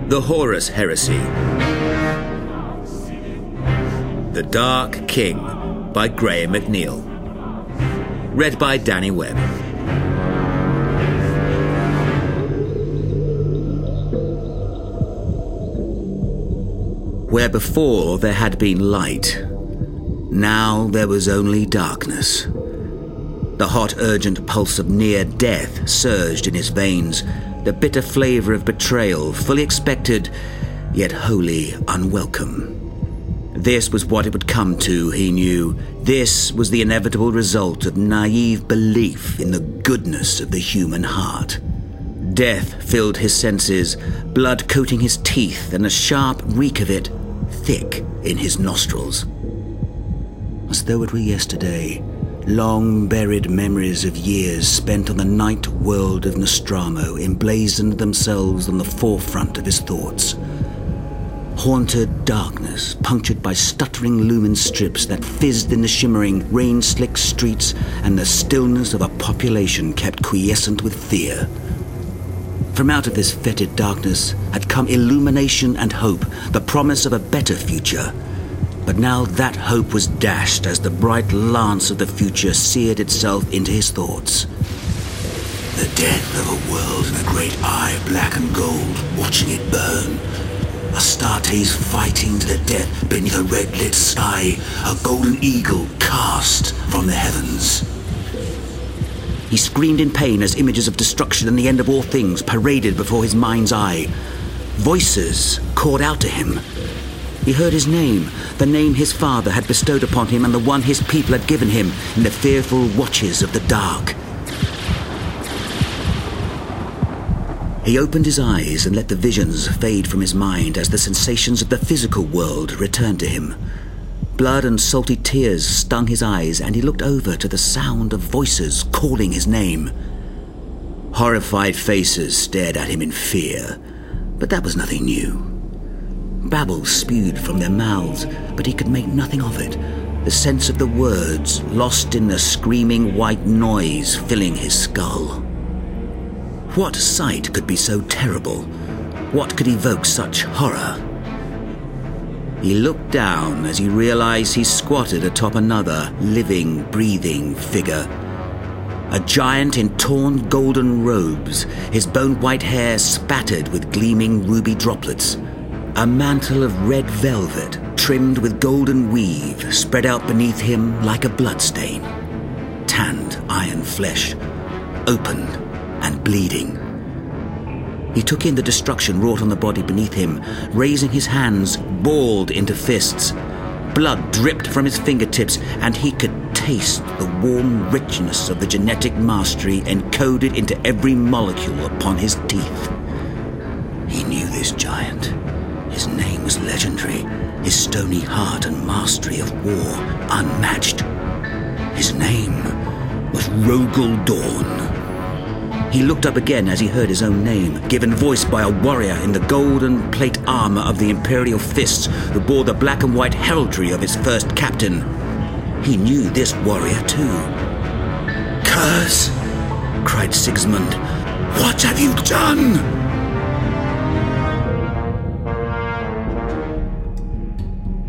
The Horus Heresy. The Dark King by Graham McNeill. Read by Danny Webb. Where before there had been light, now there was only darkness. The hot, urgent pulse of near death surged in his veins, the bitter flavour of betrayal, fully expected, yet wholly unwelcome. This was what it would come to, he knew. This was the inevitable result of naive belief in the goodness of the human heart. Death filled his senses, blood coating his teeth, and the sharp reek of it thick in his nostrils. As though it were yesterday, long-buried memories of years spent on the night world of Nostramo emblazoned themselves on the forefront of his thoughts. Haunted darkness, punctured by stuttering lumen strips that fizzed in the shimmering, rain-slick streets, and the stillness of a population kept quiescent with fear. From out of this fetid darkness had come illumination and hope, the promise of a better future. But now that hope was dashed as the bright lance of the future seared itself into his thoughts. The death of a world in a great eye, black and gold, watching it burn. Astartes fighting to the death beneath a red-lit sky, a golden eagle cast from the heavens. He screamed in pain as images of destruction and the end of all things paraded before his mind's eye. Voices called out to him. He heard his name, the name his father had bestowed upon him and the one his people had given him in the fearful watches of the dark. He opened his eyes and let the visions fade from his mind as the sensations of the physical world returned to him. Blood and salty tears stung his eyes, and he looked over to the sound of voices calling his name. Horrified faces stared at him in fear, but that was nothing new. Babble spewed from their mouths, but he could make nothing of it. The sense of the words lost in the screaming white noise filling his skull. What sight could be so terrible? What could evoke such horror? He looked down as he realized he squatted atop another living, breathing figure. A giant in torn golden robes, his bone-white hair spattered with gleaming ruby droplets. A mantle of red velvet, trimmed with golden weave, spread out beneath him like a bloodstain. Tanned iron flesh, open and bleeding. He took in the destruction wrought on the body beneath him, raising his hands, balled into fists. Blood dripped from his fingertips, and he could taste the warm richness of the genetic mastery encoded into every molecule upon his teeth. He knew this giant. His name was legendary, his stony heart and mastery of war unmatched. His name was Rogel Dawn. He looked up again as he heard his own name, given voice by a warrior in the golden plate armor of the Imperial Fists, who bore the black and white heraldry of his first captain. He knew this warrior too. "Curse!" cried Sigismund. "What have you done?"